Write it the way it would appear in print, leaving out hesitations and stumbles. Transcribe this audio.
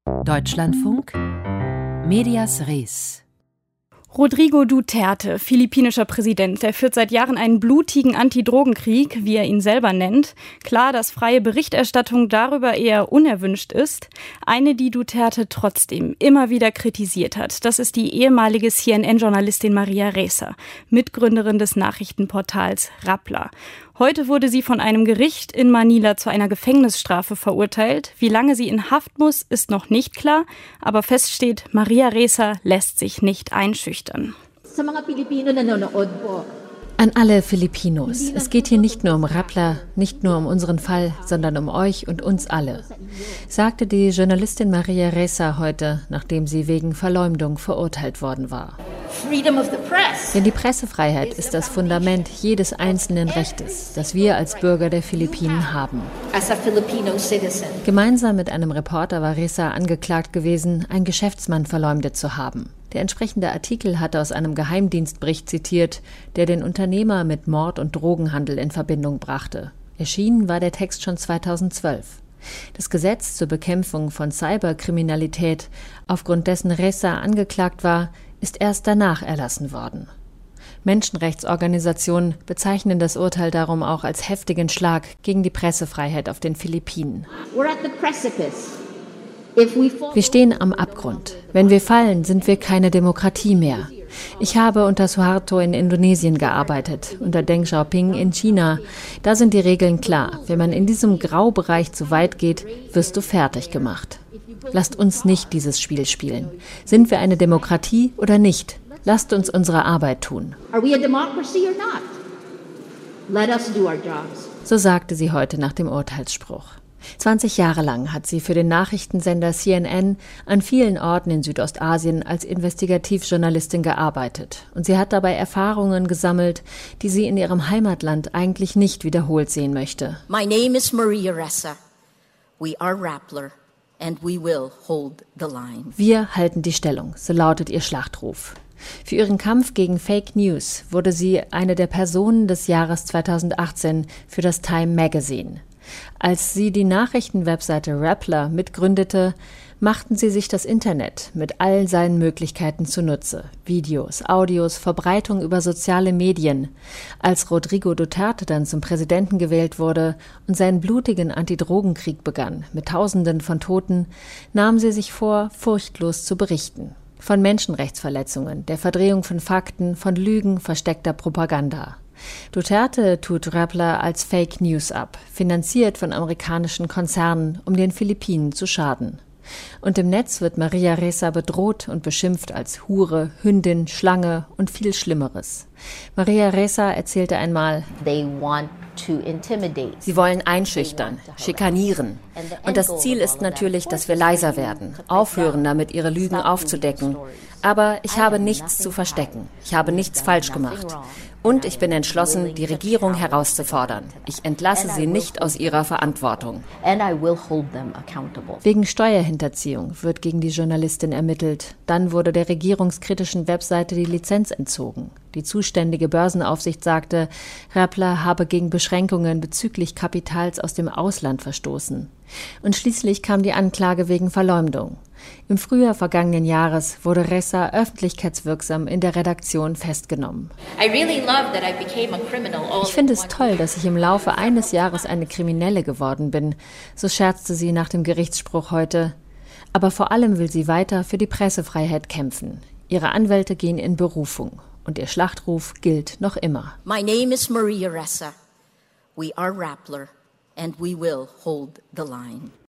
Deutschlandfunk Medias Res. Rodrigo Duterte, philippinischer Präsident, der führt seit Jahren einen blutigen Antidrogenkrieg, wie er ihn selber nennt. Klar, dass freie Berichterstattung darüber eher unerwünscht ist. Eine, die Duterte trotzdem immer wieder kritisiert hat, das ist die ehemalige CNN-Journalistin Maria Ressa, Mitgründerin des Nachrichtenportals Rappler. Heute wurde sie von einem Gericht in Manila zu einer Gefängnisstrafe verurteilt. Wie lange sie in Haft muss, ist noch nicht klar. Aber fest steht, Maria Ressa lässt sich nicht einschüchtern. An alle Filipinos, es geht hier nicht nur um Rappler, nicht nur um unseren Fall, sondern um euch und uns alle, sagte die Journalistin Maria Ressa heute, nachdem sie wegen Verleumdung verurteilt worden war. Denn die Pressefreiheit ist das Fundament jedes einzelnen Rechtes, das wir als Bürger der Philippinen haben. Gemeinsam mit einem Reporter war Ressa angeklagt gewesen, einen Geschäftsmann verleumdet zu haben. Der entsprechende Artikel hatte aus einem Geheimdienstbericht zitiert, der den Unternehmer mit Mord und Drogenhandel in Verbindung brachte. Erschienen war der Text schon 2012. Das Gesetz zur Bekämpfung von Cyberkriminalität, aufgrund dessen Ressa angeklagt war, ist erst danach erlassen worden. Menschenrechtsorganisationen bezeichnen das Urteil darum auch als heftigen Schlag gegen die Pressefreiheit auf den Philippinen. Wir stehen am Abgrund. Wenn wir fallen, sind wir keine Demokratie mehr. Ich habe unter Suharto in Indonesien gearbeitet, unter Deng Xiaoping in China. Da sind die Regeln klar. Wenn man in diesem Graubereich zu weit geht, wirst du fertig gemacht. Lasst uns nicht dieses Spiel spielen. Sind wir eine Demokratie oder nicht? Lasst uns unsere Arbeit tun. So sagte sie heute nach dem Urteilsspruch. 20 Jahre lang hat sie für den Nachrichtensender CNN an vielen Orten in Südostasien als Investigativjournalistin gearbeitet. Und sie hat dabei Erfahrungen gesammelt, die sie in ihrem Heimatland eigentlich nicht wiederholt sehen möchte. My name is Maria Ressa. We are Rappler and we will hold the line. Wir halten die Stellung, so lautet ihr Schlachtruf. Für ihren Kampf gegen Fake News wurde sie eine der Personen des Jahres 2018 für das Time Magazine. Als sie die Nachrichtenwebseite Rappler mitgründete, machten sie sich das Internet mit all seinen Möglichkeiten zunutze. Videos, Audios, Verbreitung über soziale Medien. Als Rodrigo Duterte dann zum Präsidenten gewählt wurde und seinen blutigen Antidrogenkrieg begann, mit Tausenden von Toten, nahmen sie sich vor, furchtlos zu berichten. Von Menschenrechtsverletzungen, der Verdrehung von Fakten, von Lügen, versteckter Propaganda. Duterte tut Rappler als Fake News ab, finanziert von amerikanischen Konzernen, um den Philippinen zu schaden. Und im Netz wird Maria Ressa bedroht und beschimpft als Hure, Hündin, Schlange und viel Schlimmeres. Maria Ressa erzählte einmal: Sie wollen einschüchtern, schikanieren. Und das Ziel ist natürlich, dass wir leiser werden, aufhören damit, ihre Lügen aufzudecken. Aber ich habe nichts zu verstecken. Ich habe nichts falsch gemacht. Und ich bin entschlossen, die Regierung herauszufordern. Ich entlasse sie nicht aus ihrer Verantwortung. Wegen Steuerhinterziehung wird gegen die Journalistin ermittelt. Dann wurde der regierungskritischen Webseite die Lizenz entzogen. Die zuständige Börsenaufsicht sagte, Rappler habe gegen Beschränkungen bezüglich Kapitals aus dem Ausland verstoßen. Und schließlich kam die Anklage wegen Verleumdung. Im Frühjahr vergangenen Jahres wurde Ressa öffentlichkeitswirksam in der Redaktion festgenommen. Ich finde es toll, dass ich im Laufe eines Jahres eine Kriminelle geworden bin, so scherzte sie nach dem Gerichtsspruch heute. Aber vor allem will sie weiter für die Pressefreiheit kämpfen. Ihre Anwälte gehen in Berufung und ihr Schlachtruf gilt noch immer. My name is Maria Ressa. We are Rappler and we will hold the line.